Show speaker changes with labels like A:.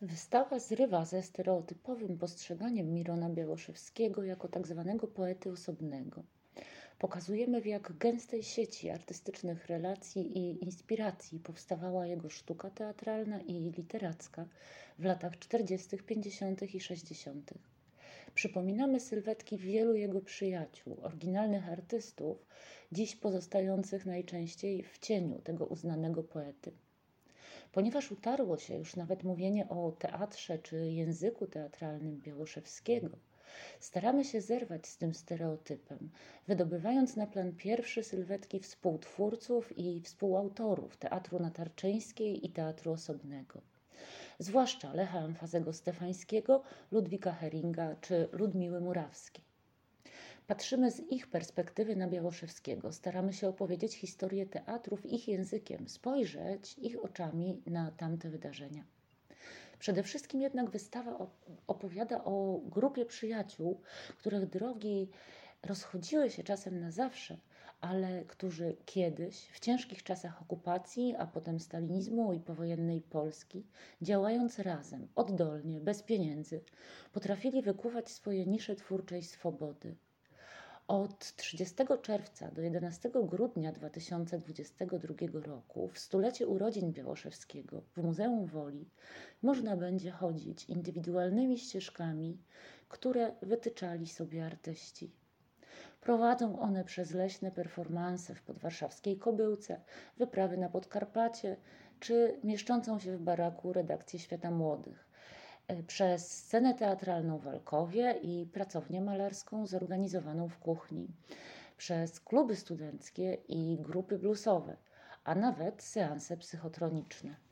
A: Wystawa zrywa ze stereotypowym postrzeganiem Mirona Białoszewskiego jako tzw. poety osobnego. Pokazujemy, w jak gęstej sieci artystycznych relacji i inspiracji powstawała jego sztuka teatralna i literacka w latach 40., 50. i 60. Przypominamy sylwetki wielu jego przyjaciół, oryginalnych artystów, dziś pozostających najczęściej w cieniu tego uznanego poety. Ponieważ utarło się już nawet mówienie o teatrze czy języku teatralnym Białoszewskiego, staramy się zerwać z tym stereotypem, wydobywając na plan pierwszy sylwetki współtwórców i współautorów Teatru Natarczyńskiej i Teatru Osobnego, zwłaszcza Lecha Amfazego Stefańskiego, Ludwika Heringa czy Ludmiły Murawskiej. Patrzymy z ich perspektywy na Białoszewskiego, staramy się opowiedzieć historię teatrów ich językiem, spojrzeć ich oczami na tamte wydarzenia. Przede wszystkim jednak wystawa opowiada o grupie przyjaciół, których drogi rozchodziły się czasem na zawsze, ale którzy kiedyś, w ciężkich czasach okupacji, a potem stalinizmu i powojennej Polski, działając razem, oddolnie, bez pieniędzy, potrafili wykuwać swoje nisze twórczej swobody. Od 30 czerwca do 11 grudnia 2022 roku, w stulecie urodzin Białoszewskiego, w Muzeum Woli można będzie chodzić indywidualnymi ścieżkami, które wytyczali sobie artyści. Prowadzą one przez leśne performanse w podwarszawskiej Kobyłce, wyprawy na Podkarpacie czy mieszczącą się w baraku redakcję Świata Młodych, przez scenę teatralną w Alkowie i pracownię malarską zorganizowaną w kuchni, przez kluby studenckie i grupy bluesowe, a nawet seanse psychotroniczne.